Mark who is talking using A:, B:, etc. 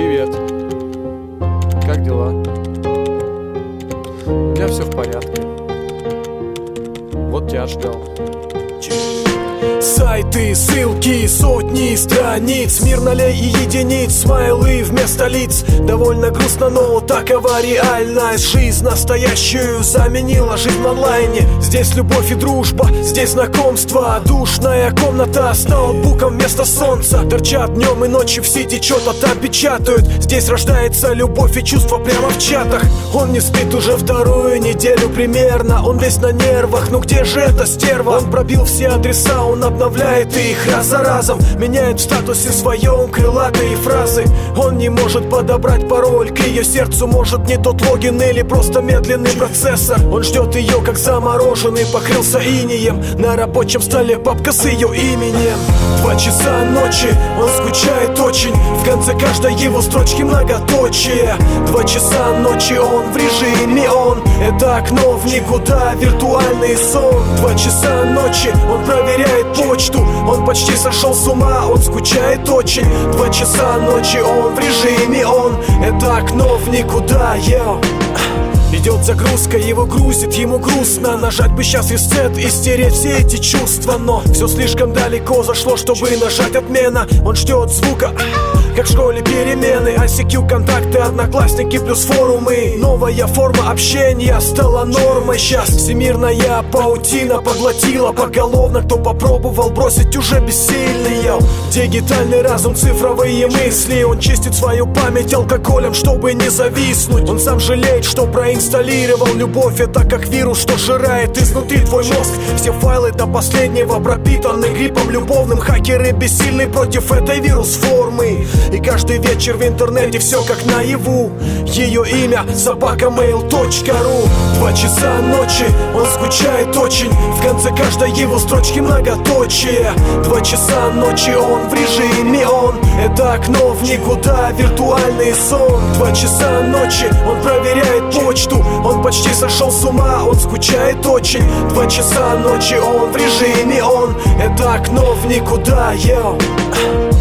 A: Привет. Как дела? У меня все в порядке. Вот тебя ждал.
B: Сайты, ссылки, сотни страниц, мир нолей и единиц, смайлы вместо лиц. Довольно грустно, но такова реальность. Жизнь настоящую заменила жизнь в онлайне. Здесь любовь и дружба, здесь знакомство. Душная комната с ноутбуком вместо солнца. Торчат днем и ночью в сети, что-то там печатают. Здесь рождается любовь и чувство прямо в чатах. Он не спит уже вторую неделю примерно. Он весь на нервах, ну где же эта стерва? Он пробил все адреса, он обновляет их раз за разом, меняет в статусе своем крылатые фразы. Он не может подобрать пароль к ее сердцу. Может, не тот логин или просто медленный процессор. Он ждет ее как замороженный, покрылся инеем. На рабочем столе папка с ее именем. 2 часа ночи, он скучает очень. В конце каждой его строчки многоточие. 2 часа ночи, он в режиме он. Это окно в никуда, виртуальный сон. 2 часа ночи, он проверяет почту. Он почти сошел с ума, он скучает очень. 2 часа ночи, он в режиме он. Это окно в никуда, йоу. Идет загрузка, его грузит, ему грустно. Нажать бы сейчас ресет и стереть все эти чувства. Но все слишком далеко зашло, чтобы нажать отмена. Он ждет звука, как в школе перемены. ICQ, контакты, одноклассники плюс форумы. Новая форма общения стала нормой сейчас. Всемирная паутина поглотила поголовно. Кто попробовал бросить, уже бессильный, йоу. Дигитальный разум, цифровые мысли. Он чистит свою память алкоголем, чтобы не зависнуть. Он сам жалеет, что проинсталлировал любовь. Это как вирус, что жирает изнутри твой мозг. Все файлы до последнего пропитаны гриппом любовным. Хакеры бессильны против этой вирус-формы. И каждый вечер в интернете все как наяву. Ее имя собакамейл.ру. 2 часа ночи, он скучает очень. В конце каждой его строчки многоточие. 2 часа ночи, он в режиме он. Это окно в никуда, виртуальный сон. 2 часа ночи, он проверяет почту. Он почти сошел с ума, он скучает очень. 2 часа ночи, он в режиме он. Это окно в никуда, йоу.